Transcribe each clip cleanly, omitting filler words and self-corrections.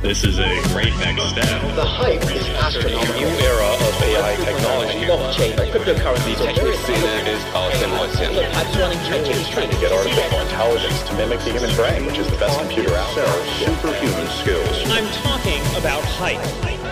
This is a great next step. The hype is astronomical. New era of AI technology. Blockchain, cryptocurrency. Die Technikszene ist aus dem Häuschen. Look, I'm running Is trying to get artificial intelligence to mimic the human brain, which is the best computer out there. Superhuman skills. I'm talking about hype.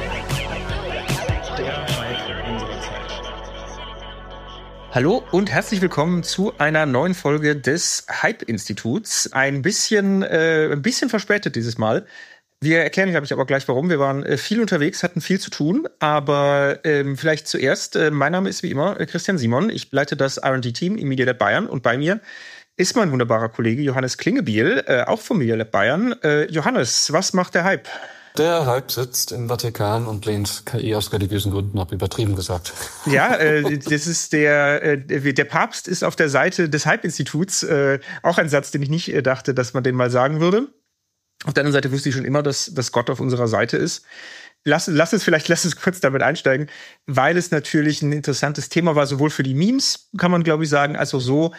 Hallo und herzlich willkommen zu einer neuen Folge des Hype-Instituts. Ein bisschen verspätet dieses Mal. Wir erklären, glaube ich, aber gleich warum. Wir waren viel unterwegs, hatten viel zu tun, aber vielleicht zuerst, mein Name ist wie immer Christian Simon. Ich leite das R&D-Team im Media Lab Bayern und bei mir ist mein wunderbarer Kollege Johannes Klingebiel, auch vom Media Lab Bayern. Johannes, was macht der Hype? Der Hype sitzt im Vatikan und lehnt KI aus religiösen Gründen ab, übertrieben gesagt. Ja, das ist der Papst ist auf der Seite des Hype-Instituts. Auch ein Satz, den ich nicht dachte, dass man den mal sagen würde. Auf der anderen Seite wusste ich schon immer, dass Gott auf unserer Seite ist. Lass uns kurz damit einsteigen, weil es natürlich ein interessantes Thema war, sowohl für die Memes, kann man glaube ich sagen, als auch so,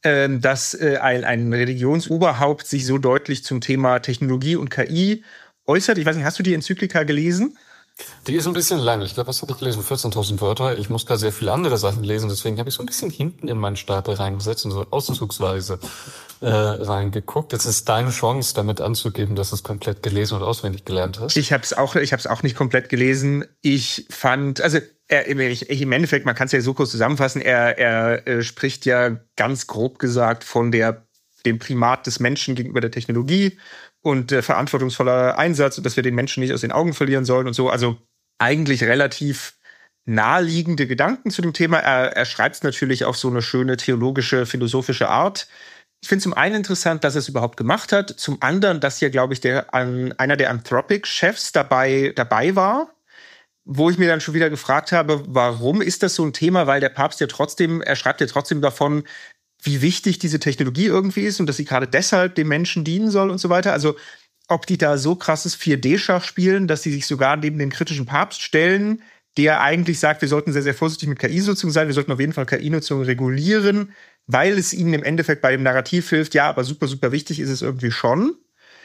dass ein Religionsoberhaupt sich so deutlich zum Thema Technologie und KI äußert. Ich weiß nicht, hast du die Enzyklika gelesen? Die ist ein bisschen lang. Ich glaube, was habe ich gelesen? 14.000 Wörter. Ich muss gerade sehr viele andere Sachen lesen, deswegen habe ich so ein bisschen hinten in meinen Stapel reingesetzt und so auszugsweise reingeguckt. Jetzt ist deine Chance, damit anzugeben, dass du es komplett gelesen und auswendig gelernt hast. Ich habe es auch nicht komplett gelesen. Ich fand, also im Endeffekt, man kann es ja so kurz zusammenfassen, er spricht ja ganz grob gesagt von dem Primat des Menschen gegenüber der Technologie und verantwortungsvoller Einsatz und dass wir den Menschen nicht aus den Augen verlieren sollen und so. Also eigentlich relativ naheliegende Gedanken zu dem Thema. Er schreibt es natürlich auf so eine schöne theologische, philosophische Art. Ich finde zum einen interessant, dass er es überhaupt gemacht hat. Zum anderen, dass hier, glaube ich, einer der Anthropic-Chefs dabei war, wo ich mir dann schon wieder gefragt habe, warum ist das so ein Thema? Weil der Papst er schreibt ja trotzdem davon, wie wichtig diese Technologie irgendwie ist und dass sie gerade deshalb dem Menschen dienen soll und so weiter. Also ob die da so krasses 4D-Schach spielen, dass sie sich sogar neben den kritischen Papst stellen, der eigentlich sagt, wir sollten sehr, sehr vorsichtig mit KI-Nutzung sein, wir sollten auf jeden Fall KI-Nutzung regulieren, weil es ihnen im Endeffekt bei dem Narrativ hilft. Ja, aber super, super wichtig ist es irgendwie schon.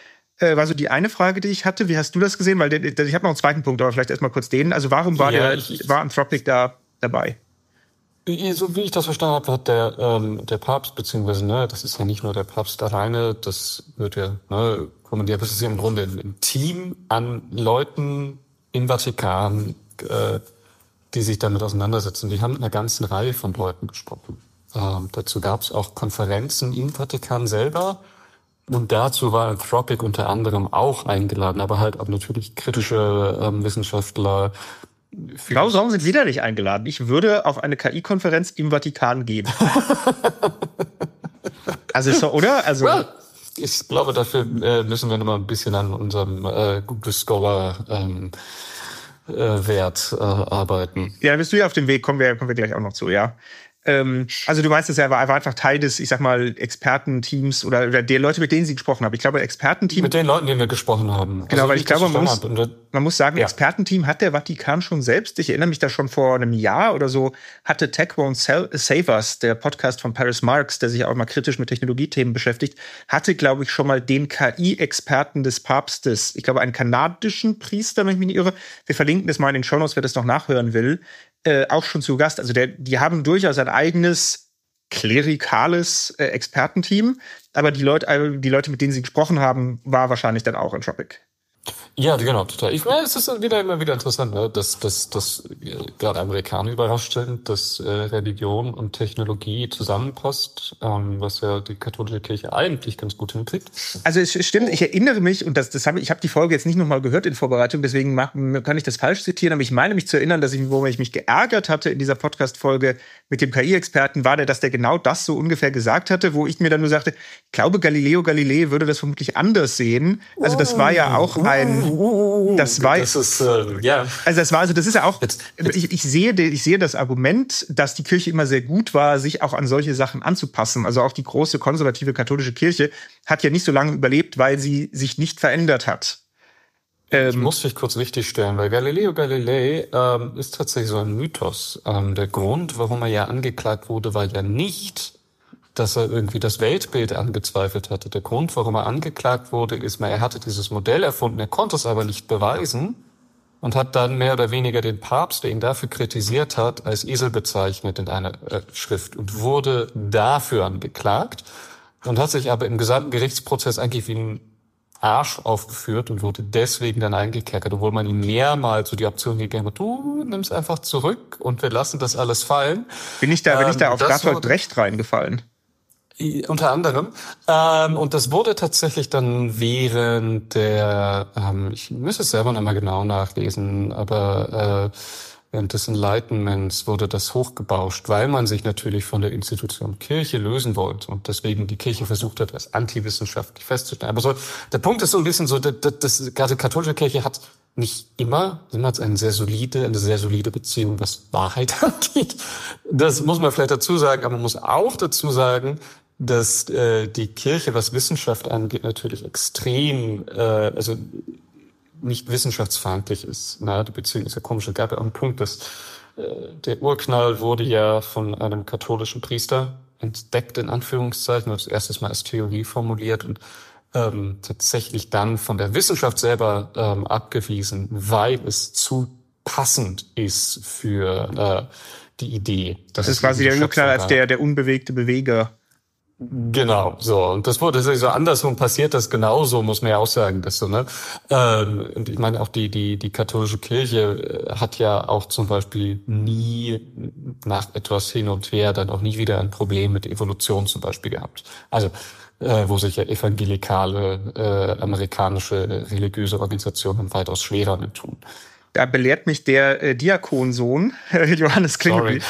War so die eine Frage, die ich hatte. Wie hast du das gesehen? Weil ich habe noch einen zweiten Punkt, aber vielleicht erstmal kurz den. Also warum war Anthropic da dabei? So wie ich das verstanden habe, hat der Papst, beziehungsweise, das ist ja nicht nur der Papst alleine, das wird ja, kommandiert, das ist ja im Grunde ein Team an Leuten im Vatikan, die sich damit auseinandersetzen. Die haben mit einer ganzen Reihe von Leuten gesprochen. Dazu gab es auch Konferenzen im Vatikan selber. Und dazu war Anthropic unter anderem auch eingeladen, aber halt auch natürlich kritische Wissenschaftler. Warum sind Sie da nicht eingeladen? Ich würde auf eine KI-Konferenz im Vatikan gehen. Also ist doch, oder? Also well, ich glaube, dafür müssen wir noch mal ein bisschen an unserem Google Scholar Wert arbeiten. Ja, bist du ja auf dem Weg, kommen wir gleich auch noch zu, ja. Also du meinst, er war einfach Teil des, ich sag mal, Expertenteams oder der Leute, mit denen Sie gesprochen haben. Ich glaube, Expertenteam... Mit den Leuten, denen wir gesprochen haben. Genau, also, weil ich glaube, man muss sagen, ja. Expertenteam hat der Vatikan schon selbst. Ich erinnere mich da schon vor einem Jahr oder so, hatte Tech Won't Save Us, der Podcast von Paris Marx, der sich auch mal kritisch mit Technologiethemen beschäftigt, hatte, glaube ich, schon mal den KI-Experten des Papstes, ich glaube, einen kanadischen Priester, wenn ich mich nicht irre. Wir verlinken das mal in den Shownotes, wer das noch nachhören will. Auch schon zu Gast. Also die haben durchaus ein eigenes klerikales Expertenteam, aber die Leute, mit denen sie gesprochen haben, war wahrscheinlich dann auch Anthropic. Ja, genau, total. Ich meine, es ist immer wieder interessant, dass gerade Amerikaner überrascht sind, dass Religion und Technologie zusammenpasst, was ja die katholische Kirche eigentlich ganz gut hinkriegt. Also es stimmt, ich erinnere mich, und ich habe die Folge jetzt nicht nochmal gehört in Vorbereitung, deswegen kann ich das falsch zitieren, aber ich meine mich zu erinnern, wo ich mich geärgert hatte in dieser Podcast-Folge mit dem KI-Experten, war dass der genau das so ungefähr gesagt hatte, wo ich mir dann nur sagte, ich glaube, Galileo Galilei würde das vermutlich anders sehen. Also das war ja auch das ist ja auch, ich sehe das Argument, dass die Kirche immer sehr gut war, sich auch an solche Sachen anzupassen. Also auch die große konservative katholische Kirche hat ja nicht so lange überlebt, weil sie sich nicht verändert hat. Ich muss dich kurz richtig stellen, weil Galileo Galilei ist tatsächlich so ein Mythos. Der Grund, warum er ja angeklagt wurde, war ja nicht, dass er irgendwie das Weltbild angezweifelt hatte. Der Grund, warum er angeklagt wurde, ist, er hatte dieses Modell erfunden, er konnte es aber nicht beweisen und hat dann mehr oder weniger den Papst, der ihn dafür kritisiert hat, als Esel bezeichnet in einer Schrift und wurde dafür angeklagt und hat sich aber im gesamten Gerichtsprozess eigentlich wie ein Arsch aufgeführt und wurde deswegen dann eingekerkert, obwohl man ihm mehrmals so die Option gegeben hat, du nimmst einfach zurück und wir lassen das alles fallen. Bin ich da auf Bertolt Brecht reingefallen? Unter anderem. Und das wurde tatsächlich dann während der, ich müsste es selber nochmal genau nachlesen, aber während des Enlightenments wurde das hochgebauscht, weil man sich natürlich von der Institution Kirche lösen wollte und deswegen die Kirche versucht hat, als antiwissenschaftlich festzustellen. Aber so, der Punkt ist so ein bisschen so, dass gerade die katholische Kirche hat nicht immer eine sehr solide Beziehung, was Wahrheit angeht. Das muss man vielleicht dazu sagen, aber man muss auch dazu sagen, dass die Kirche, was Wissenschaft angeht, natürlich extrem, nicht wissenschaftsfeindlich ist. Die Beziehung ist ja komisch. Es gab ja auch einen Punkt, dass der Urknall wurde ja von einem katholischen Priester entdeckt, in Anführungszeichen, das erstes Mal als Theorie formuliert und tatsächlich dann von der Wissenschaft selber abgewiesen, weil es zu passend ist für die Idee. Das ist quasi der Urknall als der unbewegte Beweger. Genau, so. Und das wurde so andersrum passiert, das genauso, muss man ja auch sagen, dass so, ne? Und ich meine, auch die katholische Kirche hat ja auch zum Beispiel nie nach etwas hin und her dann auch nie wieder ein Problem mit Evolution zum Beispiel gehabt. Also, wo sich ja evangelikale, amerikanische religiöse Organisationen weitaus schwerer mit tun. Da belehrt mich der Diakonsohn, Johannes Klingel.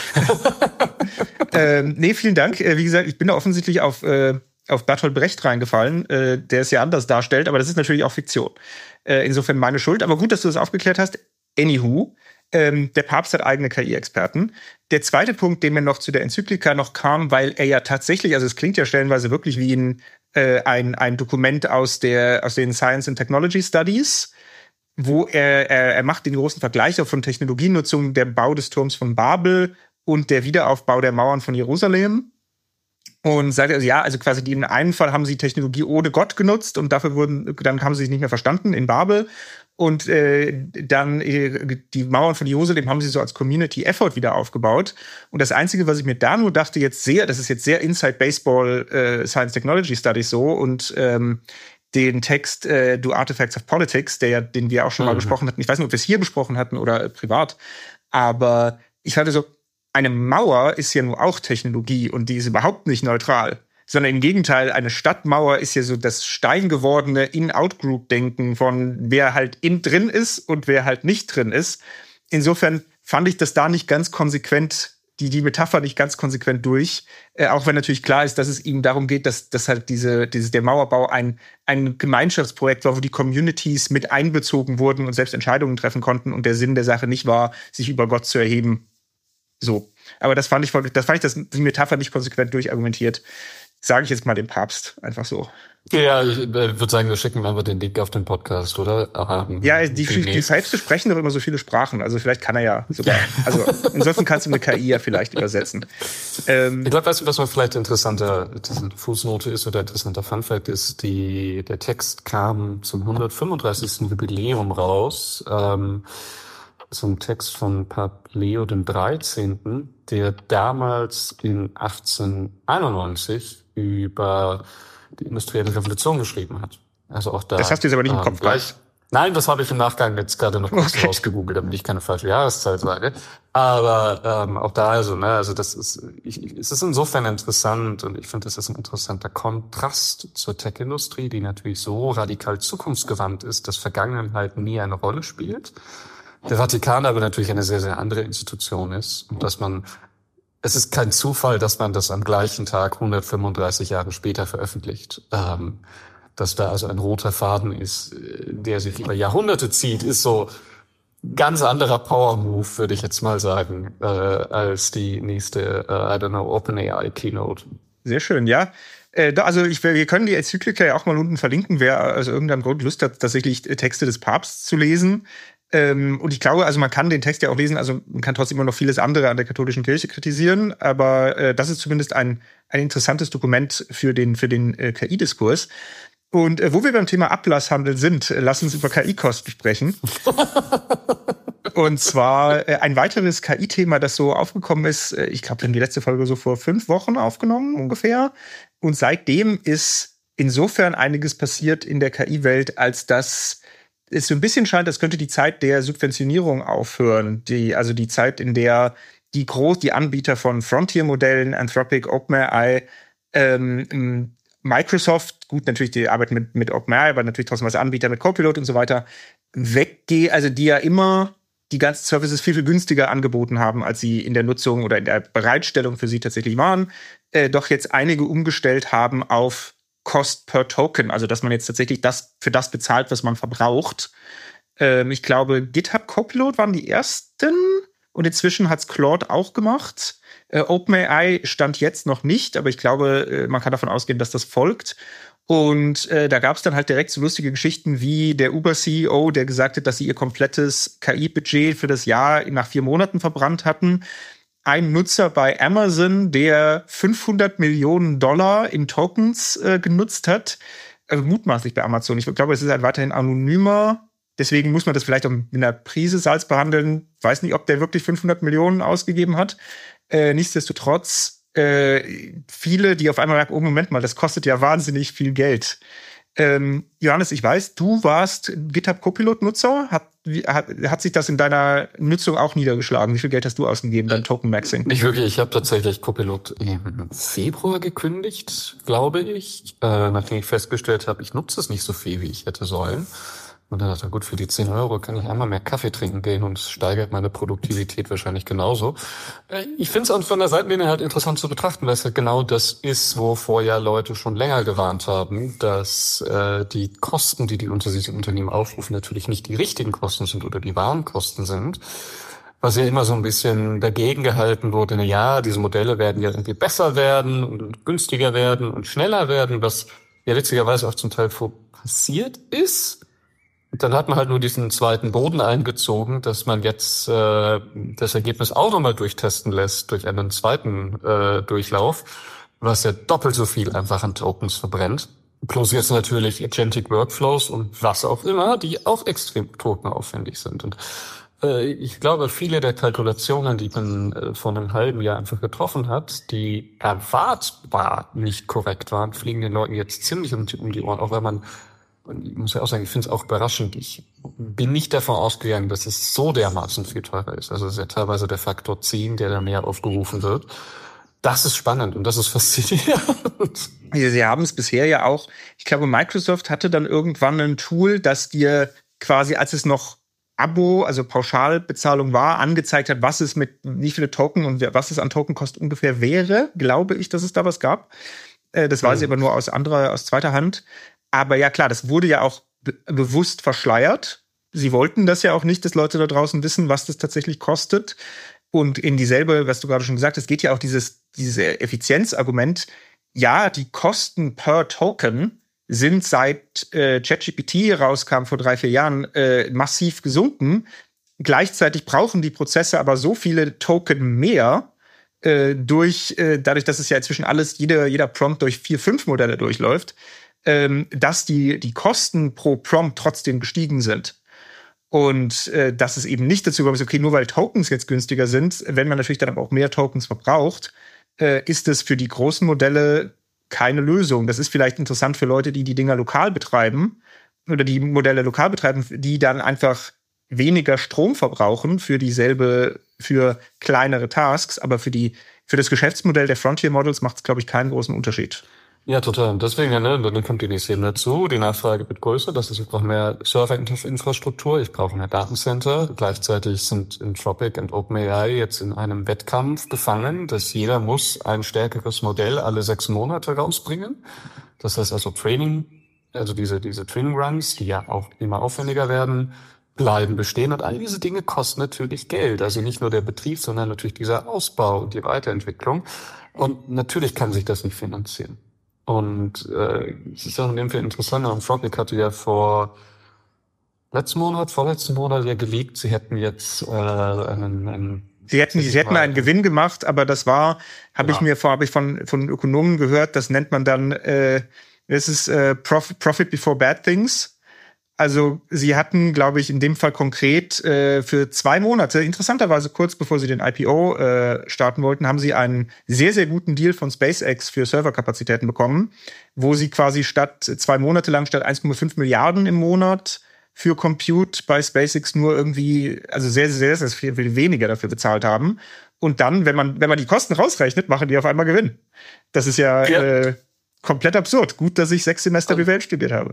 Nee, vielen Dank. Wie gesagt, ich bin da offensichtlich auf Bertolt Brecht reingefallen, der es ja anders darstellt, aber das ist natürlich auch Fiktion. Insofern meine Schuld. Aber gut, dass du das aufgeklärt hast. Anywho, der Papst hat eigene KI-Experten. Der zweite Punkt, den mir noch zu der Enzyklika noch kam, weil er ja tatsächlich, also es klingt ja stellenweise wirklich wie ein Dokument aus den Science and Technology Studies, wo er macht den großen Vergleich auch von Technologienutzung, der Bau des Turms von Babel und der Wiederaufbau der Mauern von Jerusalem. Und sagt also, ja, also quasi in einem Fall haben sie Technologie ohne Gott genutzt und dann haben sie sich nicht mehr verstanden in Babel. Und dann die Mauern von Jerusalem haben sie so als Community Effort wieder aufgebaut. Und das Einzige, was ich mir da nur dachte, das ist jetzt sehr Inside Baseball Science Technology Studies so und den Text Do Artifacts of Politics, den wir auch schon mal besprochen hatten. Ich weiß nicht, ob wir es hier besprochen hatten oder privat. Aber ich hatte so, eine Mauer ist ja nur auch Technologie und die ist überhaupt nicht neutral. Sondern im Gegenteil, eine Stadtmauer ist ja so das steingewordene In-Out-Group-Denken von wer halt drin ist und wer halt nicht drin ist. Insofern fand ich das da nicht ganz konsequent, die Metapher nicht ganz konsequent durch. Auch wenn natürlich klar ist, dass es ihm darum geht, dass halt der Mauerbau ein Gemeinschaftsprojekt war, wo die Communities mit einbezogen wurden und selbst Entscheidungen treffen konnten und der Sinn der Sache nicht war, sich über Gott zu erheben. So. Aber das fand ich die Metapher nicht konsequent durchargumentiert. Sage ich jetzt mal dem Papst, einfach so. Ja, ich würde sagen, wir schicken einfach den Link auf den Podcast, oder? Ja, die Päpste sprechen doch immer so viele Sprachen, also vielleicht kann er ja sogar. Also insofern kannst du eine KI ja vielleicht übersetzen. Ich glaube, weißt du, was mal vielleicht interessante Fußnote ist oder interessanter Funfact ist, der Text kam zum 135. Jubiläum raus, zum Text von Papst Leo XIII., der damals in 1891 über die industrielle Revolution geschrieben hat. Also auch da. Das hast du jetzt aber nicht im Kopf gleich. Nein, das habe ich im Nachgang jetzt gerade noch kurz rausgegoogelt, damit ich keine falsche Jahreszeit sage. Aber auch da also es ist insofern interessant und ich finde, das ist ein interessanter Kontrast zur Tech-Industrie, die natürlich so radikal zukunftsgewandt ist, dass Vergangenheit nie eine Rolle spielt. Der Vatikan aber natürlich eine sehr, sehr andere Institution ist und es ist kein Zufall, dass man das am gleichen Tag 135 Jahre später veröffentlicht. Dass da also ein roter Faden ist, der sich über Jahrhunderte zieht, ist so ganz anderer Power-Move, würde ich jetzt mal sagen, als die nächste, OpenAI Keynote. Sehr schön, ja. Also wir können die Enzyklika ja auch mal unten verlinken, wer aus irgendeinem Grund Lust hat, tatsächlich Texte des Papstes zu lesen. Und ich glaube, also man kann den Text ja auch lesen, also man kann trotzdem immer noch vieles andere an der katholischen Kirche kritisieren, aber das ist zumindest ein interessantes Dokument für den KI-Diskurs. Und wo wir beim Thema Ablasshandel sind, lass uns über KI-Kosten sprechen. Und zwar ein weiteres KI-Thema, das so aufgekommen ist, ich glaube, wir haben die letzte Folge so vor 5 Wochen aufgenommen ungefähr. Und seitdem ist insofern einiges passiert in der KI-Welt, als dass es so ein bisschen scheint, als könnte die Zeit der Subventionierung aufhören. Die Zeit, in der die Anbieter von Frontier-Modellen, Anthropic, OpenAI, Microsoft, gut, natürlich die arbeiten mit OpenAI, aber natürlich trotzdem als Anbieter mit Copilot und so weiter, weggehe, also die ja immer die ganzen Services viel, viel günstiger angeboten haben, als sie in der Nutzung oder in der Bereitstellung für sie tatsächlich waren, doch jetzt einige umgestellt haben auf Cost per Token, also dass man jetzt tatsächlich für das bezahlt, was man verbraucht. Ich glaube, GitHub Copilot waren die ersten und inzwischen hat's Claude auch gemacht. OpenAI stand jetzt noch nicht, aber ich glaube, man kann davon ausgehen, dass das folgt. Und da gab es dann halt direkt so lustige Geschichten wie der Uber-CEO, der gesagt hat, dass sie ihr komplettes KI-Budget für das Jahr nach 4 Monaten verbrannt hatten. Ein Nutzer bei Amazon, der $500 Millionen in Tokens genutzt hat. Also mutmaßlich bei Amazon. Ich glaube, es ist halt weiterhin anonymer. Deswegen muss man das vielleicht auch mit einer Prise Salz behandeln. Weiß nicht, ob der wirklich 500 Millionen ausgegeben hat. Nichtsdestotrotz, viele, die auf einmal merken, oh, Moment mal, das kostet ja wahnsinnig viel Geld. Johannes, ich weiß, du warst GitHub Copilot-Nutzer. Hat sich das in deiner Nutzung auch niedergeschlagen? Wie viel Geld hast du ausgegeben beim Token-Maxing? Nicht wirklich. Ich habe tatsächlich Copilot im Februar gekündigt, glaube ich. Nachdem ich festgestellt habe, ich nutze es nicht so viel, wie ich hätte sollen. Und dann dachte ich, gut, für die 10 Euro kann ich einmal mehr Kaffee trinken gehen und es steigert meine Produktivität wahrscheinlich genauso. Ich finde es auch von der Seitenlinie halt interessant zu betrachten, weil es halt genau das ist, wovor ja Leute schon länger gewarnt haben, dass die Kosten, die Unternehmen aufrufen, natürlich nicht die richtigen Kosten sind oder die wahren Kosten sind. Was ja immer so ein bisschen dagegen gehalten wurde, na ja, diese Modelle werden ja irgendwie besser werden und günstiger werden und schneller werden, was ja witzigerweise auch zum Teil passiert ist. Dann hat man halt nur diesen zweiten Boden eingezogen, dass man jetzt das Ergebnis auch nochmal durchtesten lässt durch einen zweiten Durchlauf, was ja doppelt so viel einfach an Tokens verbrennt. Plus jetzt natürlich Agentic Workflows und was auch immer, die auch extrem tokenaufwendig sind. Und ich glaube, viele der Kalkulationen, die man vor einem halben Jahr einfach getroffen hat, die erwartbar nicht korrekt waren, fliegen den Leuten jetzt ziemlich um die Ohren, auch wenn man, ich muss ja auch sagen, ich finde es auch überraschend. Ich bin nicht davon ausgegangen, dass es so dermaßen viel teurer ist. Also es ist ja teilweise der Faktor 10, der da mehr aufgerufen wird. Das ist spannend und das ist faszinierend. Sie haben es bisher ja auch, ich glaube, Microsoft hatte dann irgendwann ein Tool, das dir quasi, als es noch Abo, also Pauschalbezahlung war, angezeigt hat, was es mit wie viele Token und was es an Tokenkost ungefähr wäre. Glaube ich, dass es da was gab. Das weiß ich aber nur aus zweiter Hand. Aber ja, klar, das wurde ja auch bewusst verschleiert. Sie wollten das ja auch nicht, dass Leute da draußen wissen, was das tatsächlich kostet. Und in dieselbe, was du gerade schon gesagt hast, geht ja auch dieses Effizienzargument. Ja, die Kosten per Token sind seit ChatGPT rauskam vor 3-4 Jahren massiv gesunken. Gleichzeitig brauchen die Prozesse aber so viele Token mehr, dadurch, dass es ja inzwischen jeder Prompt durch 4-5 Modelle durchläuft, dass die Kosten pro Prompt trotzdem gestiegen sind. Und dass es eben nicht dazu kommt, okay, nur weil Tokens jetzt günstiger sind, wenn man natürlich dann aber auch mehr Tokens verbraucht, ist es für die großen Modelle keine Lösung. Das ist vielleicht interessant für Leute, die Dinger lokal betreiben oder die Modelle lokal betreiben, die dann einfach weniger Strom verbrauchen für kleinere Tasks, aber für das Geschäftsmodell der Frontier Models macht es, glaube ich, keinen großen Unterschied. Ja, total. Deswegen, dann kommt die nächste Ebene dazu. Die Nachfrage wird größer. Das ist, ich brauche mehr Serverinfrastruktur, ich brauche mehr Datencenter. Gleichzeitig sind Anthropic und OpenAI jetzt in einem Wettkampf gefangen, dass jeder muss ein stärkeres Modell alle 6 Monate rausbringen. Das heißt also diese Training Runs, die ja auch immer aufwendiger werden, bleiben bestehen. Und all diese Dinge kosten natürlich Geld. Also nicht nur der Betrieb, sondern natürlich dieser Ausbau und die Weiterentwicklung. Und natürlich kann sich das nicht finanzieren. Und es ist auch in dem Fall interessant, Anthropic hatte ja vor vorletzten Monat ja geleakt, sie hätten jetzt Sie hätten einen Gewinn gemacht, aber das war, habe ich von Ökonomen gehört, das nennt man dann, das ist Profit before bad things. Also sie hatten, glaube ich, in dem Fall konkret für 2 Monate, interessanterweise kurz bevor sie den IPO starten wollten, haben sie einen sehr, sehr guten Deal von SpaceX für Serverkapazitäten bekommen, wo sie quasi 2 Monate lang statt 1,5 Milliarden im Monat für Compute bei SpaceX nur irgendwie, also sehr, sehr, sehr viel weniger dafür bezahlt haben. Und dann, wenn man die Kosten rausrechnet, machen die auf einmal Gewinn. Das ist ja. Komplett absurd. Gut, dass ich 6 Semester BWL studiert habe.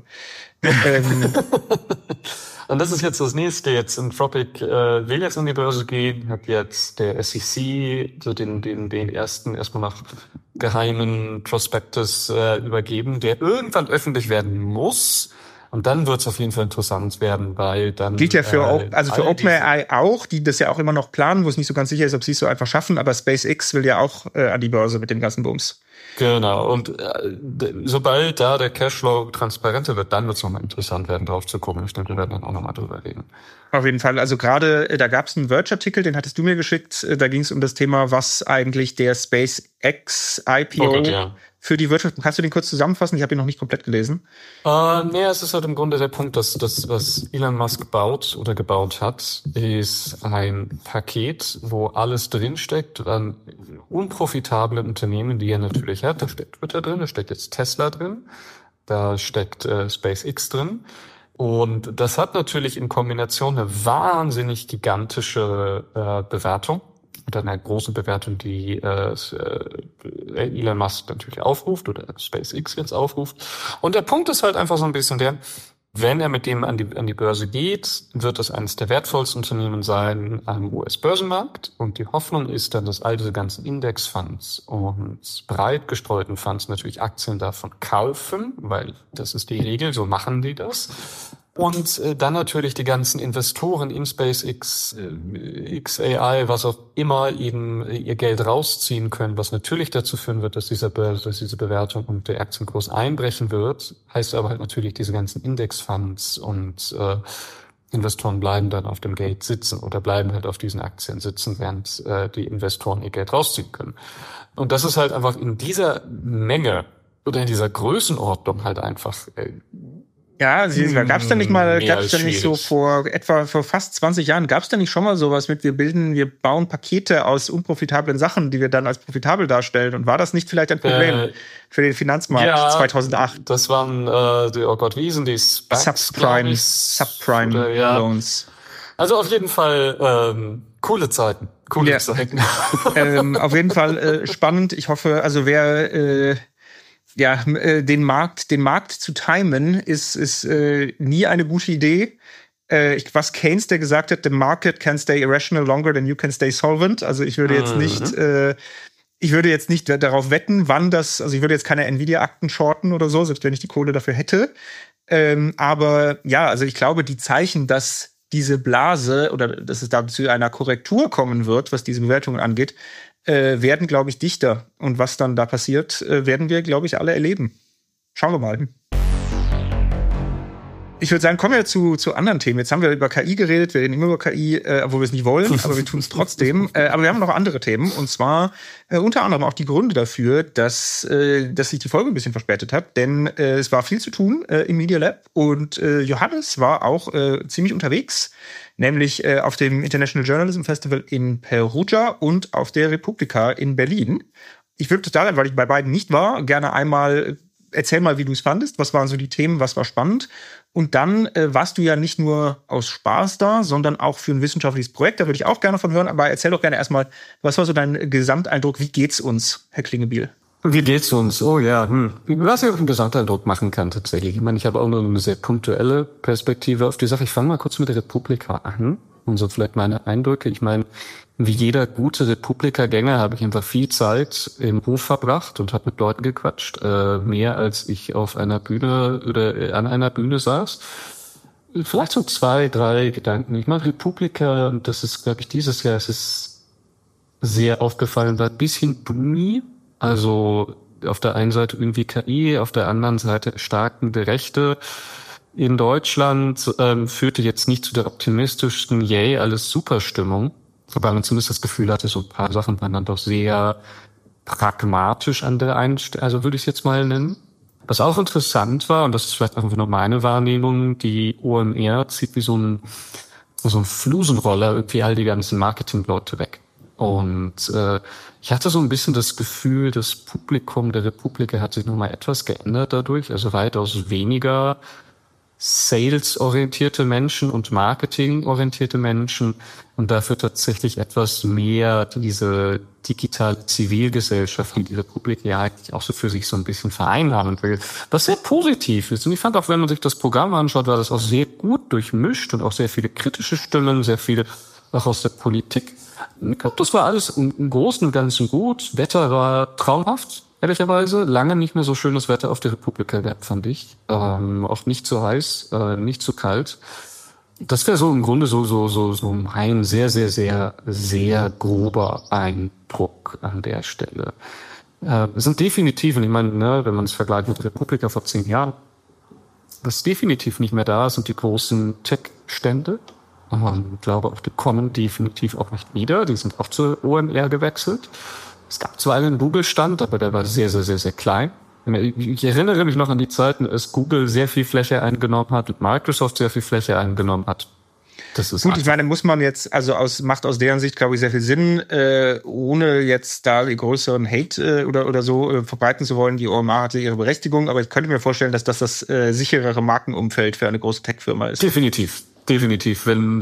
Und das ist jetzt das Nächste. Jetzt Anthropic will jetzt an die Börse gehen, hat jetzt der SEC so den ersten erstmal nach geheimen Prospectus übergeben, der irgendwann öffentlich werden muss. Und dann wird es auf jeden Fall interessant werden, weil dann gilt ja für OpenAI auch, die das ja auch immer noch planen, wo es nicht so ganz sicher ist, ob sie es so einfach schaffen, aber SpaceX will ja auch an die Börse mit dem ganzen Bums. Genau, und sobald da der Cashflow transparenter wird, dann wird es nochmal interessant werden, drauf zu gucken. Ich denke, wir werden dann auch nochmal drüber reden. Auf jeden Fall, also gerade, da gab es einen Verge-Artikel, den hattest du mir geschickt, da ging es um das Thema, was eigentlich der SpaceX IPO für die Wirtschaft. Kannst du den kurz zusammenfassen? Ich habe ihn noch nicht komplett gelesen. Es ist halt im Grunde der Punkt, dass das, was Elon Musk baut oder gebaut hat, ist ein Paket, wo alles drinsteckt an unprofitablen Unternehmen, die er natürlich hat. Da steckt Twitter drin, da steckt jetzt Tesla drin, da steckt SpaceX drin. Und das hat natürlich in Kombination eine wahnsinnig gigantische Bewertung. Und dann eine große Bewertung, die Elon Musk natürlich aufruft oder SpaceX jetzt aufruft. Und der Punkt ist halt einfach so ein bisschen der, wenn er mit dem an die Börse geht, wird es eines der wertvollsten Unternehmen sein am US-Börsenmarkt. Und die Hoffnung ist dann, dass all diese ganzen Indexfonds und breit gestreuten Fonds natürlich Aktien davon kaufen, weil das ist die Regel, so machen die das. Und dann natürlich die ganzen Investoren in SpaceX, XAI, was auch immer, eben ihr Geld rausziehen können, was natürlich dazu führen wird, dass diese Bewertung und der Aktienkurs einbrechen wird. Heißt aber halt natürlich, diese ganzen Indexfonds und Investoren bleiben dann auf dem Geld sitzen oder bleiben halt auf diesen Aktien sitzen, während die Investoren ihr Geld rausziehen können. Und das ist halt einfach in dieser Menge oder in dieser Größenordnung halt einfach ja, gab es da nicht so vor fast 20 Jahren, gab es da nicht schon mal sowas mit, wir bauen Pakete aus unprofitablen Sachen, die wir dann als profitabel darstellen? Und war das nicht vielleicht ein Problem für den Finanzmarkt 2008? Das waren, wie hießen die? Subprime Loans. Also auf jeden Fall coole Zeiten. Zeiten. Auf jeden Fall spannend. Ich hoffe, also wer den Markt zu timen ist nie eine gute Idee. Was Keynes, der gesagt hat, the market can stay irrational longer than you can stay solvent. Also ich würde jetzt nicht darauf wetten, wann das, also ich würde jetzt keine Nvidia-Akten shorten oder so, selbst wenn ich die Kohle dafür hätte. Aber ja, also ich glaube, die Zeichen, dass diese Blase oder dass es da zu einer Korrektur kommen wird, was diese Bewertungen angeht, werden, glaube ich, dichter. Und was dann da passiert, werden wir, glaube ich, alle erleben. Schauen wir mal. Ich würde sagen, kommen wir zu anderen Themen. Jetzt haben wir über KI geredet, wir reden immer über KI, obwohl wir es nicht wollen, aber wir tun es trotzdem. Aber wir haben noch andere Themen, und zwar unter anderem auch die Gründe dafür, dass sich die Folge ein bisschen verspätet hat, denn es war viel zu tun im Media Lab und Johannes war auch ziemlich unterwegs, nämlich auf dem International Journalism Festival in Perugia und auf der Republika in Berlin. Ich würde total, weil ich bei beiden nicht war, gerne einmal erzähl mal, wie du es fandest. Was waren so die Themen? Was war spannend? Und dann warst du ja nicht nur aus Spaß da, sondern auch für ein wissenschaftliches Projekt. Da würde ich auch gerne von hören. Aber erzähl doch gerne erstmal, was war so dein Gesamteindruck? Wie geht's uns, Herr Klingebiel? Wie geht's uns? Oh ja, was ich auf den Gesamteindruck machen kann tatsächlich. Ich meine, ich habe auch nur eine sehr punktuelle Perspektive auf die Sache. Ich fange mal kurz mit der Republika an und so vielleicht meine Eindrücke. Ich meine, wie jeder gute Republika-Gänger habe ich einfach viel Zeit im Hof verbracht und habe mit Leuten gequatscht, mehr als ich auf einer Bühne oder an einer Bühne saß. Vielleicht so 2, 3 Gedanken. Ich meine, Republika, und das ist, glaube ich, dieses Jahr, es ist sehr aufgefallen, war ein bisschen boomy. Also auf der einen Seite irgendwie KI, auf der anderen Seite erstarkende Rechte. in Deutschland führte jetzt nicht zu der optimistischsten, yay, alles super Stimmung. Wobei man zumindest das Gefühl hatte, so ein paar Sachen waren dann doch sehr pragmatisch an der einen Stelle, also würde ich es jetzt mal nennen. Was auch interessant war, und das ist vielleicht einfach nur meine Wahrnehmung, die OMR zieht wie so ein Flusenroller irgendwie all die ganzen Marketingleute weg. Und ich hatte so ein bisschen das Gefühl, das Publikum der Republika hat sich nochmal etwas geändert dadurch, also weitaus weniger sales-orientierte Menschen und marketing-orientierte Menschen und dafür tatsächlich etwas mehr diese digitale Zivilgesellschaft, die die Republik ja eigentlich auch so für sich so ein bisschen vereinnahmen will, was sehr positiv ist. Und ich fand auch, wenn man sich das Programm anschaut, war das auch sehr gut durchmischt und auch sehr viele kritische Stimmen, sehr viele auch aus der Politik. Ich glaube, das war alles im Großen und Ganzen gut. Wetter war traumhaft. Ehrlicherweise lange nicht mehr so schönes Wetter auf der Republika gehabt, fand ich. Auch nicht zu heiß, nicht zu kalt. Das wäre so im Grunde so ein sehr, sehr, sehr, sehr grober Eindruck an der Stelle. Es sind definitiv, und ich meine, ne, wenn man es vergleicht mit der Republika vor 10 Jahren, was definitiv nicht mehr da ist, sind die großen Tech-Stände. Ich glaube, auch die kommen definitiv auch nicht wieder. Die sind auch zur OMR gewechselt. Es gab zwar einen Google-Stand, aber der war sehr, sehr, sehr, sehr klein. Ich erinnere mich noch an die Zeiten, als Google sehr viel Fläche eingenommen hat und Microsoft sehr viel Fläche eingenommen hat. Das ist gut, ich meine, muss man jetzt, also macht aus deren Sicht, glaube ich, sehr viel Sinn, ohne jetzt da die größeren Hate oder so verbreiten zu wollen. Die OMR hatte ihre Berechtigung, aber ich könnte mir vorstellen, dass das sicherere Markenumfeld für eine große Tech-Firma ist. Definitiv. Wenn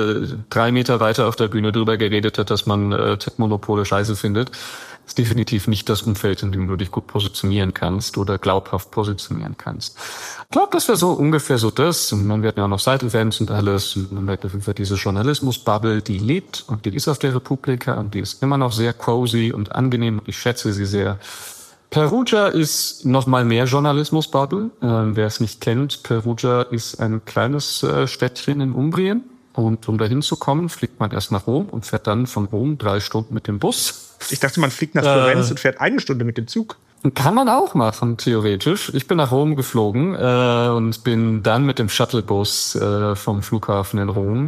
3 Meter weiter auf der Bühne drüber geredet hat, dass man Tech-Monopole scheiße findet, ist definitiv nicht das Umfeld, in dem du dich gut positionieren kannst oder glaubhaft positionieren kannst. Ich glaube, das wäre so ungefähr so das. Und wir hatten ja auch noch Side-Events und alles. Und man merkt auf jeden Fall diese Journalismus-Bubble, die lebt und die ist auf der Republika und die ist immer noch sehr cozy und angenehm. Ich schätze sie sehr. Perugia ist noch mal mehr Journalismus-Bubble. Wer es nicht kennt, Perugia ist ein kleines Städtchen in Umbrien. Und um dahin zu kommen, fliegt man erst nach Rom und fährt dann von Rom 3 Stunden mit dem Bus. Ich dachte, man fliegt nach Florenz und fährt 1 Stunde mit dem Zug. Kann man auch machen, theoretisch. Ich bin nach Rom geflogen und bin dann mit dem Shuttlebus vom Flughafen in Rom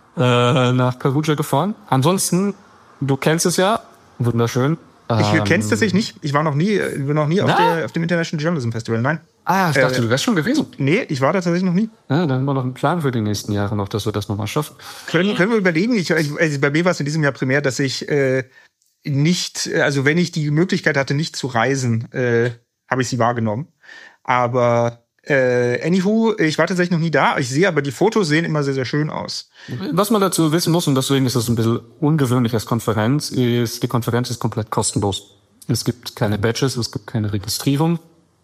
nach Perugia gefahren. Ansonsten, du kennst es ja, wunderschön. Ich kenn's tatsächlich nicht. Ich war noch nie auf dem International Journalism Festival. Nein. Ah, ich dachte, du wärst schon gewesen. Nee, ich war da tatsächlich noch nie. Ja, dann haben wir noch einen Plan für die nächsten Jahre noch, dass wir das nochmal schaffen. Können wir überlegen. Bei mir war es in diesem Jahr primär, dass ich nicht, also wenn ich die Möglichkeit hatte, nicht zu reisen, habe ich sie wahrgenommen. Aber anywho, ich war tatsächlich noch nie da. Ich sehe aber, die Fotos sehen immer sehr, sehr schön aus. Was man dazu wissen muss, und deswegen ist das ein bisschen ungewöhnlich als Konferenz, ist, die Konferenz ist komplett kostenlos. Es gibt keine Badges, es gibt keine Registrierung.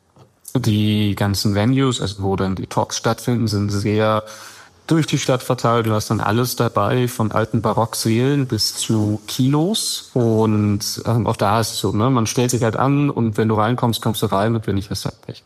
Die ganzen Venues, also wo dann die Talks stattfinden, sind sehr durch die Stadt verteilt. Du hast dann alles dabei, von alten Barocksälen bis zu Kinos. Und auch da ist es so, ne? Man stellt sich halt an und wenn du reinkommst, kommst du rein und wenn nicht, hast du halt Pech.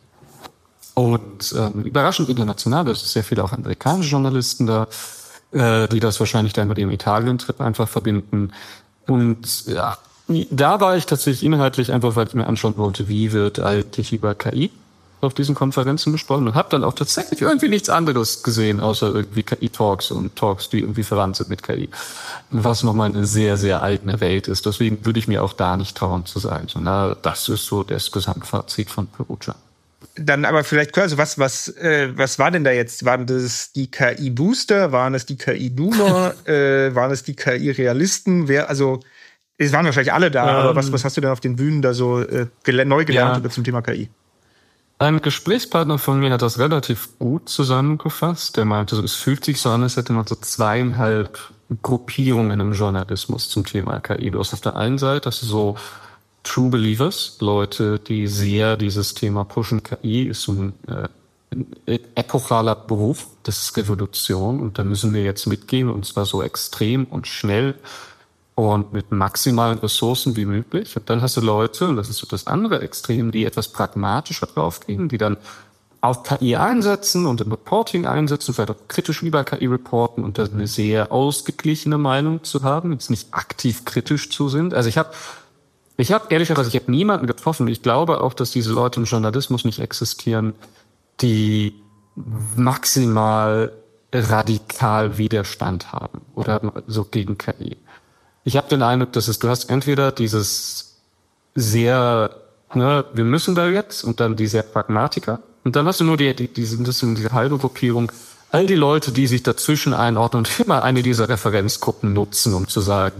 Und überraschend international, es ist sehr viele auch amerikanische Journalisten da, die das wahrscheinlich dann mit dem Italien-Trip einfach verbinden. Und ja, da war ich tatsächlich inhaltlich einfach, weil ich mir anschauen wollte, wie wird eigentlich über KI auf diesen Konferenzen besprochen und habe dann auch tatsächlich irgendwie nichts anderes gesehen, außer irgendwie KI-Talks und Talks, die irgendwie verwandt sind mit KI. Was nochmal eine sehr, sehr eigene Welt ist. Deswegen würde ich mir auch da nicht trauen zu sagen. So, na, das ist so das Gesamtfazit von Perugia. Dann aber vielleicht, also was war denn da jetzt? Waren das die KI-Booster? Waren es die KI-Doomer? Waren es die KI-Realisten? Es waren wahrscheinlich alle da, aber was hast du denn auf den Bühnen da so neu gelernt über zum Thema KI? Ein Gesprächspartner von mir hat das relativ gut zusammengefasst. Der meinte, es fühlt sich so an, als hätte man so 2,5 Gruppierungen im Journalismus zum Thema KI. Du hast auf der einen Seite, das ist so True Believers, Leute, die sehr dieses Thema pushen. KI ist so ein epochaler Beruf, das ist Revolution und da müssen wir jetzt mitgehen und zwar so extrem und schnell und mit maximalen Ressourcen wie möglich. Und dann hast du Leute, und das ist so das andere Extrem, die etwas pragmatischer draufgehen, die dann auf KI einsetzen und im Reporting einsetzen, vielleicht auch kritisch über KI reporten und dann eine sehr ausgeglichene Meinung zu haben, jetzt nicht aktiv kritisch zu sind. Also ich habe ehrlicherweise niemanden getroffen. Ich glaube auch, dass diese Leute im Journalismus nicht existieren, die maximal radikal Widerstand haben oder so gegen KI. Ich habe den Eindruck, du hast entweder dieses sehr, wir müssen da jetzt, und dann die sehr Pragmatiker, und dann hast du nur diese halbe Gruppierung, all die Leute, die sich dazwischen einordnen und immer eine dieser Referenzgruppen nutzen, um zu sagen,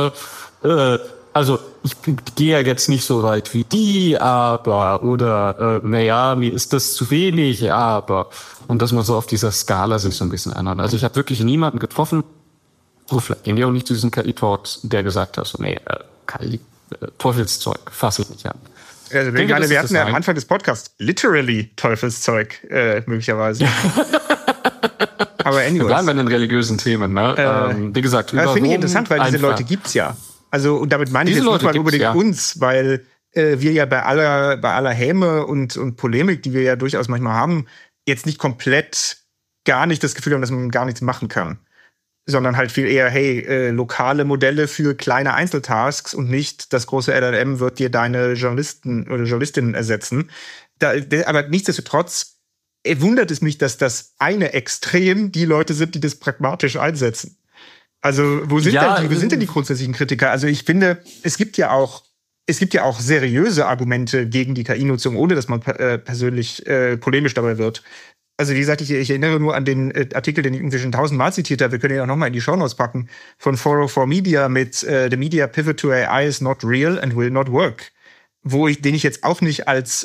also ich gehe ja jetzt nicht so weit wie die, aber, oder mir ist das zu wenig, aber, und dass man so auf dieser Skala sich so ein bisschen anhört. Also ich habe wirklich niemanden getroffen, vielleicht gehen die auch nicht zu diesem KI-Talks, der gesagt hat, KI, Teufelszeug, fasse ich nicht an. Also wir hatten ja am Anfang des Podcasts literally Teufelszeug, möglicherweise. Aber anyways. Wir bleiben bei den religiösen Themen, ne? Wie gesagt, das finde ich interessant, weil diese Leute gibt's ja. Also, und damit meine ich jetzt nicht mal unbedingt uns, weil wir ja bei aller Häme und Polemik, die wir ja durchaus manchmal haben, jetzt nicht komplett gar nicht das Gefühl haben, dass man gar nichts machen kann. Sondern halt viel eher, lokale Modelle für kleine Einzeltasks und nicht das große LLM wird dir deine Journalisten oder Journalistinnen ersetzen. Aber nichtsdestotrotz wundert es mich, dass das eine Extrem die Leute sind, die das pragmatisch einsetzen. Also wo sind denn die grundsätzlichen Kritiker? Also ich finde, es gibt ja auch seriöse Argumente gegen die KI-Nutzung, ohne dass man persönlich polemisch dabei wird. Also wie gesagt, ich erinnere nur an den Artikel, den ich inzwischen 1000-mal zitiert habe. Wir können ihn auch nochmal in die Shownotes packen. Von 404 Media mit The Media Pivot to AI is not real and will not work. Den ich jetzt auch nicht als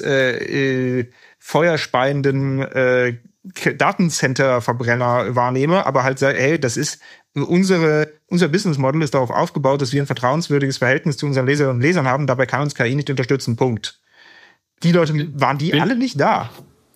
feuerspeienden Datencenter-Verbrenner wahrnehme, aber halt sage, hey, das ist unser Business Model ist darauf aufgebaut, dass wir ein vertrauenswürdiges Verhältnis zu unseren Leserinnen und Lesern haben. Dabei kann uns KI nicht unterstützen. Punkt. Die Leute, waren die alle nicht da?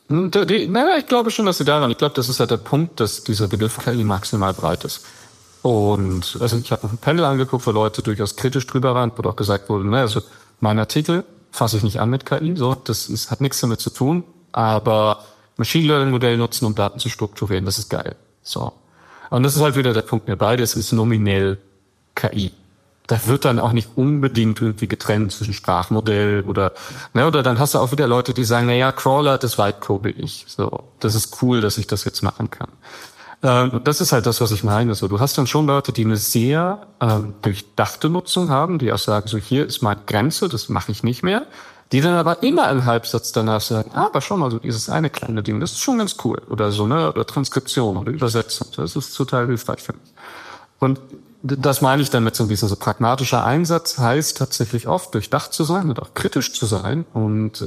Ich glaube schon, dass sie da waren. Ich glaube, das ist halt der Punkt, dass dieser Begriff KI maximal breit ist. Und also ich habe ein Panel angeguckt, wo Leute durchaus kritisch drüber waren, wo auch gesagt wurde, also mein Artikel fasse ich nicht an mit KI, hat nichts damit zu tun, aber Machine Learning Modell nutzen, um Daten zu strukturieren, das ist geil. So. Und das ist halt wieder der Punkt, beides ist nominell KI. Da wird dann auch nicht unbedingt irgendwie getrennt zwischen Sprachmodell oder dann hast du auch wieder Leute, die sagen, Crawler, das Whitecode ich. So, das ist cool, dass ich das jetzt machen kann. Das ist halt das, was ich meine. So, du hast dann schon Leute, die eine sehr durchdachte Nutzung haben, die auch sagen, so hier ist meine Grenze, das mache ich nicht mehr. Die dann aber immer einen Halbsatz danach sagen, aber schau mal, so dieses eine kleine Ding, das ist schon ganz cool. Oder so, oder Transkription oder Übersetzung, das ist total hilfreich für mich. Und das meine ich dann mit so ein bisschen so pragmatischer Einsatz, heißt tatsächlich oft durchdacht zu sein und auch kritisch zu sein und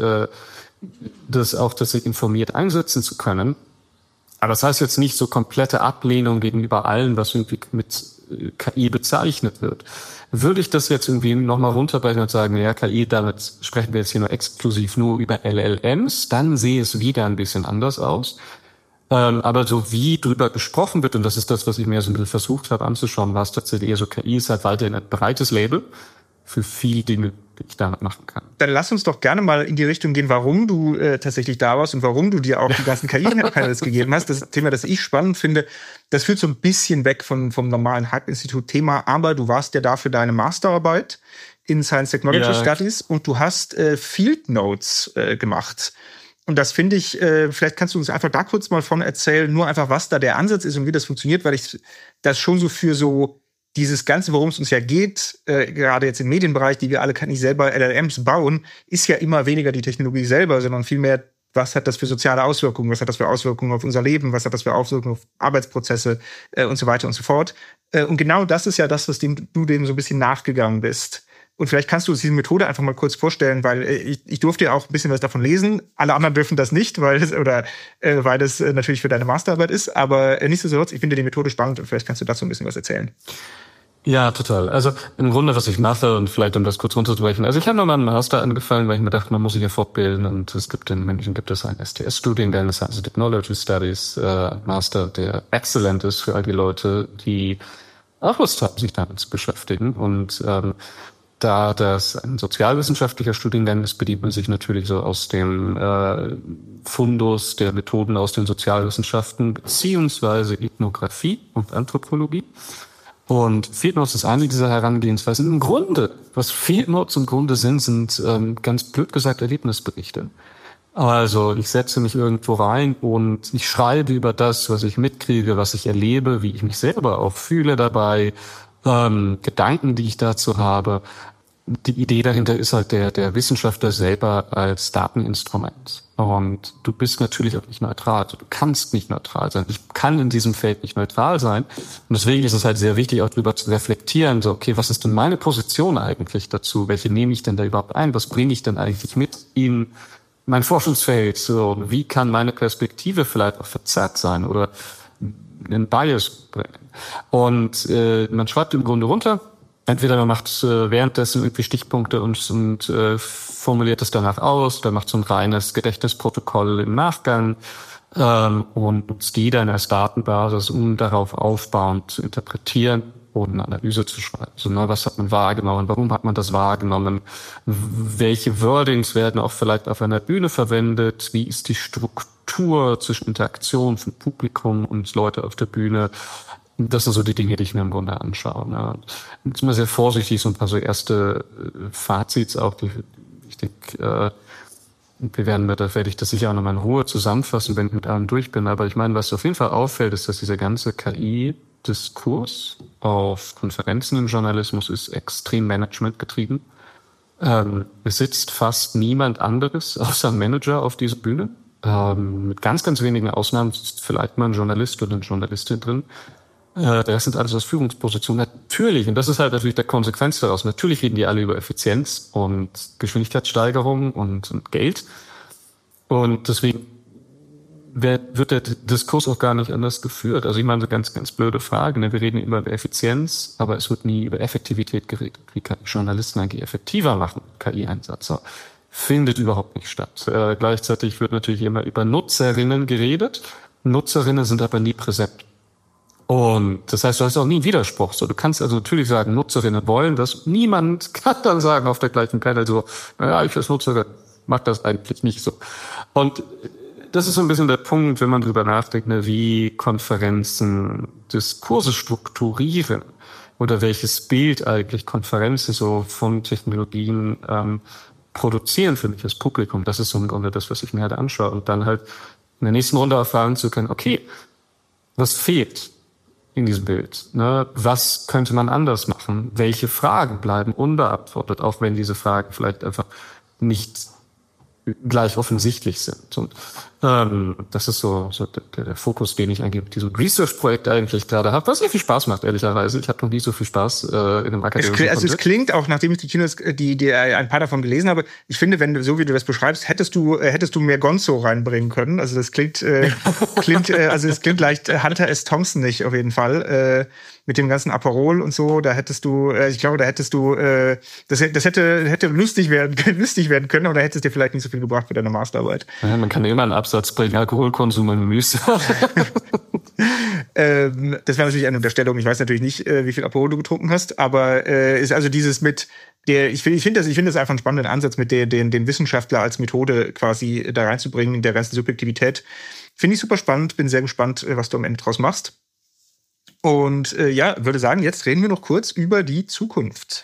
das auch tatsächlich informiert einsetzen zu können. Aber das heißt jetzt nicht so komplette Ablehnung gegenüber allem, was irgendwie mit KI bezeichnet wird. Würde ich das jetzt irgendwie nochmal runterbrechen und sagen, KI, damit sprechen wir jetzt hier nur exklusiv nur über LLMs, dann sehe es wieder ein bisschen anders aus. Aber so wie drüber gesprochen wird, und das ist das, was ich mir so ein bisschen versucht habe anzuschauen, war es tatsächlich eher so, KI ist halt weiterhin ein breites Label für viele Dinge, die ich damit machen kann. Dann lass uns doch gerne mal in die Richtung gehen, warum du tatsächlich da warst und warum du dir auch die ganzen KI-Panels gegeben hast. Das Thema, das ich spannend finde, das führt so ein bisschen weg vom normalen Hype-Institut-Thema, aber du warst ja da für deine Masterarbeit in Science Technology Studies und du hast Field Notes gemacht. Und das finde ich, vielleicht kannst du uns einfach da kurz mal von erzählen, nur einfach, was da der Ansatz ist und wie das funktioniert, weil ich das schon so für so dieses Ganze, worum es uns ja geht, gerade jetzt im Medienbereich, die wir alle nicht selber LLMs bauen, ist ja immer weniger die Technologie selber, sondern vielmehr, was hat das für soziale Auswirkungen, was hat das für Auswirkungen auf unser Leben, was hat das für Auswirkungen auf Arbeitsprozesse und so weiter und so fort. Und genau das ist ja das, was du dem so ein bisschen nachgegangen bist. Und vielleicht kannst du uns diese Methode einfach mal kurz vorstellen, weil ich durfte ja auch ein bisschen was davon lesen. Alle anderen dürfen das nicht, weil das natürlich für deine Masterarbeit ist. Aber nichtsdestotrotz, ich finde die Methode spannend und vielleicht kannst du dazu ein bisschen was erzählen. Ja, total. Also im Grunde, was ich mache, und vielleicht um das kurz runterzubrechen, also ich habe nochmal einen Master angefangen, weil ich mir dachte, man muss sich ja fortbilden und in München gibt es einen STS-Studiengang, Science Technology Studies, Master, der exzellent ist für all die Leute, die auch Lust haben, sich damit zu beschäftigen. Und da das ein sozialwissenschaftlicher Studiengang ist, bedient man sich natürlich so aus dem Fundus der Methoden aus den Sozialwissenschaften beziehungsweise Ethnographie und Anthropologie. Und Field Notes ist eine dieser Herangehensweisen. Im Grunde, was Field Notes im Grunde sind ganz blöd gesagt Erlebnisberichte. Also ich setze mich irgendwo rein und ich schreibe über das, was ich mitkriege, was ich erlebe, wie ich mich selber auch fühle dabei, Gedanken, die ich dazu habe. Die Idee dahinter ist halt der Wissenschaftler selber als Dateninstrument. Und du bist natürlich auch nicht neutral. Also du kannst nicht neutral sein. Ich kann in diesem Feld nicht neutral sein. Und deswegen ist es halt sehr wichtig, auch darüber zu reflektieren. So, okay, was ist denn meine Position eigentlich dazu? Welche nehme ich denn da überhaupt ein? Was bringe ich denn eigentlich mit in mein Forschungsfeld? So, wie kann meine Perspektive vielleicht auch verzerrt sein oder einen Bias bringen? Und man schreibt im Grunde runter. Entweder man macht währenddessen irgendwie Stichpunkte und formuliert es danach aus, oder macht so ein reines Gedächtnisprotokoll im Nachgang und nutzt die dann als Datenbasis, um darauf aufbauend zu interpretieren und eine Analyse zu schreiben. So, was hat man wahrgenommen? Warum hat man das wahrgenommen? Welche Wordings werden auch vielleicht auf einer Bühne verwendet? Wie ist die Struktur zwischen Interaktion von Publikum und Leute auf der Bühne? Das sind so die Dinge, die ich mir im Grunde anschaue. Ja. Ich bin immer sehr vorsichtig, so ein paar so erste Fazits auch. Ich denke, da werde ich das sicher auch nochmal in Ruhe zusammenfassen, wenn ich mit allem durch bin. Aber ich meine, was auf jeden Fall auffällt, ist, dass dieser ganze KI-Diskurs auf Konferenzen im Journalismus ist extrem managementgetrieben. Es sitzt fast niemand anderes außer ein Manager auf dieser Bühne. Mit ganz, ganz wenigen Ausnahmen sitzt vielleicht mal ein Journalist oder eine Journalistin drin. Das sind alles aus Führungspositionen. Natürlich, und das ist halt natürlich der Konsequenz daraus, natürlich reden die alle über Effizienz und Geschwindigkeitssteigerung und Geld. Und deswegen wird der Diskurs auch gar nicht anders geführt. Also ich meine, so ganz, ganz blöde Frage. Ne? Wir reden immer über Effizienz, aber es wird nie über Effektivität geredet. Wie kann Journalisten eigentlich effektiver machen, KI-Einsatz? Findet überhaupt nicht statt. Gleichzeitig wird natürlich immer über Nutzerinnen geredet. Nutzerinnen sind aber nie präsent. Und das heißt, du hast auch nie einen Widerspruch. So, du kannst also natürlich sagen, Nutzerinnen wollen das. Niemand kann dann sagen auf der gleichen Panel so, naja, ich als Nutzerin mag das eigentlich nicht so. Und das ist so ein bisschen der Punkt, wenn man drüber nachdenkt, ne, wie Konferenzen Diskurse strukturieren oder welches Bild eigentlich Konferenzen so von Technologien produzieren für mich als Publikum. Das ist so im Grunde das, was ich mir halt anschaue. Und dann halt in der nächsten Runde erfahren zu können, okay, was fehlt in diesem Bild? Ne? Was könnte man anders machen? Welche Fragen bleiben unbeantwortet, auch wenn diese Fragen vielleicht einfach nicht gleich offensichtlich sind. Und das ist so der Fokus, den ich eigentlich mit diesem Research-Projekt eigentlich gerade habe, was sehr viel Spaß macht, ehrlicherweise. Ich habe noch nie so viel Spaß in einem akademischen Kontext. Es klingt auch, nachdem ich die ein paar davon gelesen habe, ich finde, wenn du, so wie du das beschreibst, hättest du mehr Gonzo reinbringen können. Also das klingt leicht Hunter S. Thompson nicht auf jeden Fall. Mit dem ganzen Aperol und so, da hättest du, ich glaube, das hätte lustig werden können, aber da hättest du dir vielleicht nicht so viel gebracht für deine Masterarbeit. Ja, man kann ja immer einen Absatz bringen, Alkoholkonsum und Gemüse. Das wäre natürlich eine Unterstellung. Ich weiß natürlich nicht, wie viel Aperol du getrunken hast, aber ist also dieses mit der, ich finde das einfach einen spannenden Ansatz, mit den Wissenschaftler als Methode quasi da reinzubringen, in der ganzen Subjektivität. Finde ich super spannend, bin sehr gespannt, was du am Ende draus machst. Und würde sagen, jetzt reden wir noch kurz über die Zukunft.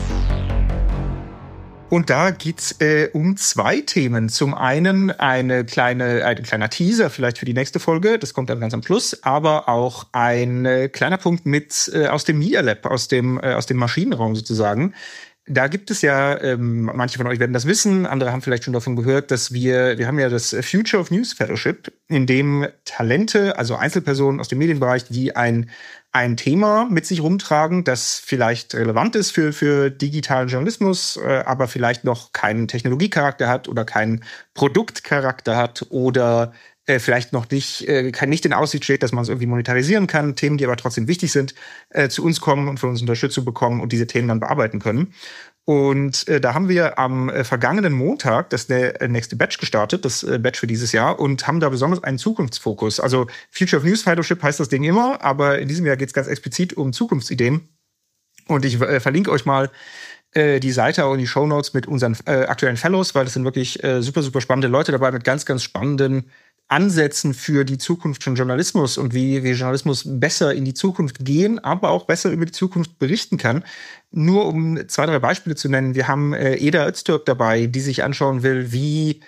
Und da geht's um zwei Themen. Zum einen ein kleiner Teaser vielleicht für die nächste Folge, das kommt dann ganz am Schluss, aber auch ein kleiner Punkt mit aus dem Media Lab, aus dem Maschinenraum sozusagen. Da gibt es ja, manche von euch werden das wissen, andere haben vielleicht schon davon gehört, dass wir haben ja das Future of News Fellowship, in dem Talente, also Einzelpersonen aus dem Medienbereich, die ein Thema mit sich rumtragen, das vielleicht relevant ist für digitalen Journalismus, aber vielleicht noch keinen Technologiecharakter hat oder keinen Produktcharakter hat oder vielleicht noch nicht in Aussicht steht, dass man es irgendwie monetarisieren kann, Themen, die aber trotzdem wichtig sind, zu uns kommen und von uns Unterstützung bekommen und diese Themen dann bearbeiten können. Und da haben wir am vergangenen Montag das nächste Batch gestartet, das Batch für dieses Jahr, und haben da besonders einen Zukunftsfokus. Also Future of News Fellowship heißt das Ding immer, aber in diesem Jahr geht es ganz explizit um Zukunftsideen. Und ich verlinke euch mal die Seite und die Shownotes mit unseren aktuellen Fellows, weil das sind wirklich super, super spannende Leute dabei mit ganz, ganz spannenden Ansätzen für die Zukunft von Journalismus und wie Journalismus besser in die Zukunft gehen, aber auch besser über die Zukunft berichten kann. Nur um 2, 3 Beispiele zu nennen. Wir haben Eda Öztürk dabei, die sich anschauen will, wie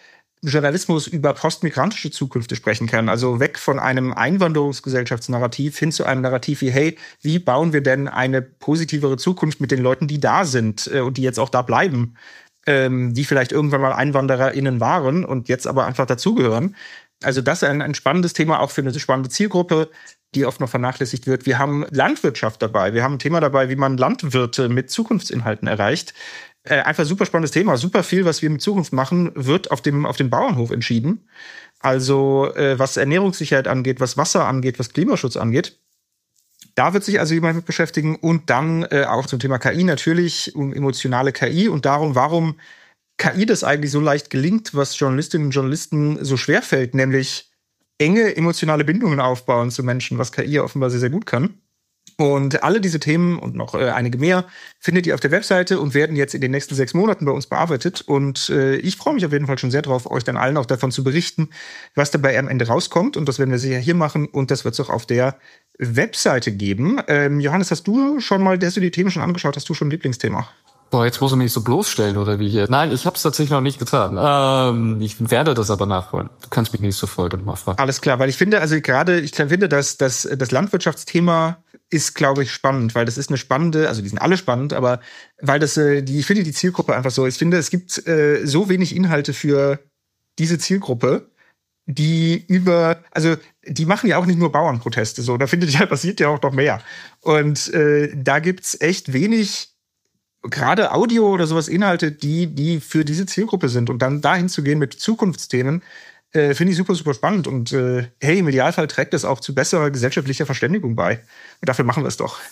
Journalismus über postmigrantische Zukünfte sprechen kann. Also weg von einem Einwanderungsgesellschaftsnarrativ hin zu einem Narrativ wie, hey, wie bauen wir denn eine positivere Zukunft mit den Leuten, die da sind und die jetzt auch da bleiben, die vielleicht irgendwann mal EinwandererInnen waren und jetzt aber einfach dazugehören. Also das ist ein spannendes Thema, auch für eine spannende Zielgruppe, die oft noch vernachlässigt wird. Wir haben Landwirtschaft dabei. Wir haben ein Thema dabei, wie man Landwirte mit Zukunftsinhalten erreicht. Einfach super spannendes Thema. Super viel, was wir mit Zukunft machen, wird auf dem Bauernhof entschieden. Also was Ernährungssicherheit angeht, was Wasser angeht, was Klimaschutz angeht. Da wird sich also jemand mit beschäftigen. Und dann auch zum Thema KI natürlich, um emotionale KI und darum, warum KI das eigentlich so leicht gelingt, was Journalistinnen und Journalisten so schwerfällt, nämlich enge emotionale Bindungen aufbauen zu Menschen, was KI ja offenbar sehr, sehr gut kann. Und alle diese Themen und noch einige mehr findet ihr auf der Webseite und werden jetzt in den nächsten 6 Monaten bei uns bearbeitet. Und ich freue mich auf jeden Fall schon sehr drauf, euch dann allen auch davon zu berichten, was dabei am Ende rauskommt. Und das werden wir sicher hier machen und das wird es auch auf der Webseite geben. Johannes, hast du die Themen schon angeschaut? Hast du schon ein Lieblingsthema? Boah, jetzt muss er mich so bloßstellen, oder wie hier? Nein, ich habe es tatsächlich noch nicht getan. Ich werde das aber nachholen. Du kannst mich nächste Folge nochmal fragen. Alles klar, weil ich finde, dass das Landwirtschaftsthema ist, glaube ich, spannend, weil das ist eine spannende, also die sind alle spannend, aber weil das, ich finde die Zielgruppe einfach so, ich finde, es gibt so wenig Inhalte für diese Zielgruppe, die machen ja auch nicht nur Bauernproteste, so, da passiert ja auch noch mehr. Und da gibt's echt wenig, gerade Audio oder sowas, Inhalte, die für diese Zielgruppe sind. Und dann dahin zu gehen mit Zukunftsthemen, finde ich super, super spannend. Und hey, im Idealfall trägt das auch zu besserer gesellschaftlicher Verständigung bei. Und dafür machen wir es doch.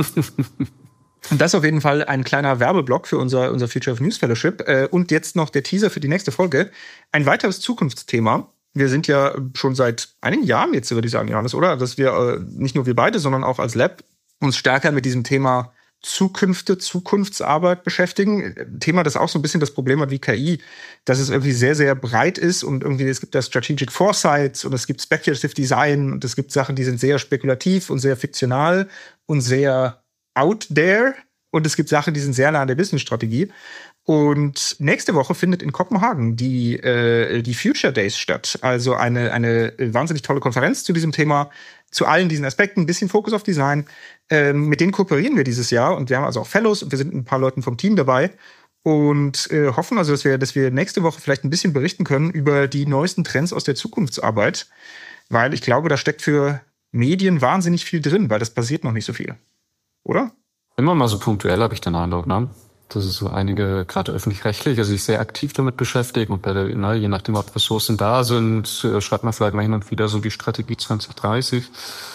Und das ist auf jeden Fall ein kleiner Werbeblock für unser Future of News Fellowship. Und jetzt noch der Teaser für die nächste Folge. Ein weiteres Zukunftsthema. Wir sind ja schon seit einigen Jahren jetzt, würde ich sagen, Johannes, oder? Dass wir nicht nur wir beide, sondern auch als Lab uns stärker mit diesem Thema Zukunftsarbeit beschäftigen. Thema, das auch so ein bisschen das Problem hat wie KI, dass es irgendwie sehr, sehr breit ist und irgendwie es gibt da Strategic Foresight und es gibt Speculative Design und es gibt Sachen, die sind sehr spekulativ und sehr fiktional und sehr out there und es gibt Sachen, die sind sehr nah an der Business-Strategie. Und nächste Woche findet in Kopenhagen die Future Days statt. Also eine wahnsinnig tolle Konferenz zu diesem Thema, zu allen diesen Aspekten, ein bisschen Fokus auf Design. Mit denen kooperieren wir dieses Jahr und wir haben also auch Fellows und wir sind ein paar Leuten vom Team dabei und hoffen also, dass wir nächste Woche vielleicht ein bisschen berichten können über die neuesten Trends aus der Zukunftsarbeit, weil ich glaube, da steckt für Medien wahnsinnig viel drin, weil das passiert noch nicht so viel. Oder? Immer mal so punktuell, habe ich den Eindruck, ne? Das ist so einige, gerade öffentlich-rechtlich, also sich sehr aktiv damit beschäftigen und je nachdem, ob Ressourcen da sind, schreibt man vielleicht mal hin und wieder so die Strategie 2030.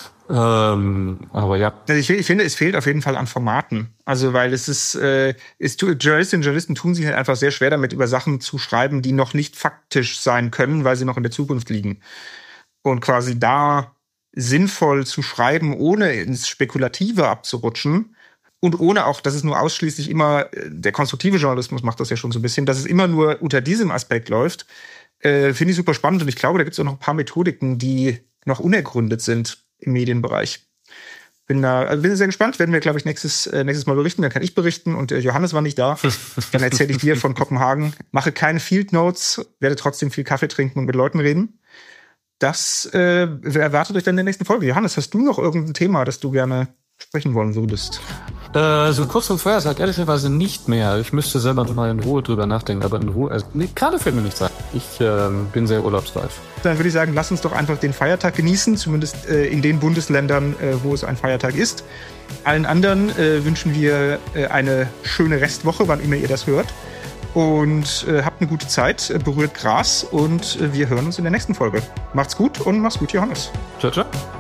Aber ja. Also ich finde, es fehlt auf jeden Fall an Formaten. Also, weil Journalistinnen und Journalisten tun sich halt einfach sehr schwer damit, über Sachen zu schreiben, die noch nicht faktisch sein können, weil sie noch in der Zukunft liegen. Und quasi da sinnvoll zu schreiben, ohne ins Spekulative abzurutschen, und ohne auch, dass es nur ausschließlich immer, der konstruktive Journalismus macht das ja schon so ein bisschen, dass es immer nur unter diesem Aspekt läuft, finde ich super spannend. Und ich glaube, da gibt es auch noch ein paar Methodiken, die noch unergründet sind im Medienbereich. Bin sehr gespannt, werden wir, glaube ich, nächstes Mal berichten. Dann kann ich berichten und Johannes war nicht da. Dann erzähle ich dir von Kopenhagen. Mache keine Field Notes, werde trotzdem viel Kaffee trinken und mit Leuten reden. Das erwartet euch dann in der nächsten Folge. Johannes, hast du noch irgendein Thema, das du gerne sprechen wollen würdest? So kurz zum Vorher sagt ehrlicherweise nicht mehr. Ich müsste selber noch mal in Ruhe drüber nachdenken, aber in Ruhe, gerade fällt mir nichts ein. Ich bin sehr urlaubsreif. Dann würde ich sagen, lass uns doch einfach den Feiertag genießen, zumindest in den Bundesländern, wo es ein Feiertag ist. Allen anderen wünschen wir eine schöne Restwoche, wann immer ihr das hört. Und habt eine gute Zeit, berührt Gras und wir hören uns in der nächsten Folge. Macht's gut und mach's gut, Johannes. Ciao, ciao.